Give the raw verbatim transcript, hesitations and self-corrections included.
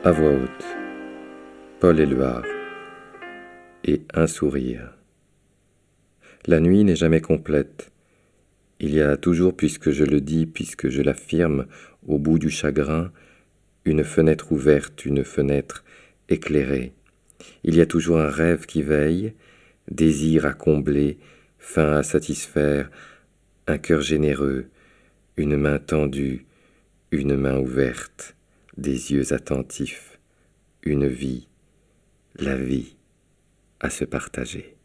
À voix haute, Paul Éluard. Et un sourire. La nuit n'est jamais complète. Il y a toujours, puisque je le dis, puisque je l'affirme, au bout du chagrin, une fenêtre ouverte, une fenêtre éclairée. Il y a toujours un rêve qui veille, désir à combler, faim à satisfaire, un cœur généreux, une main tendue, une main ouverte, des yeux attentifs, une vie, la vie à se partager.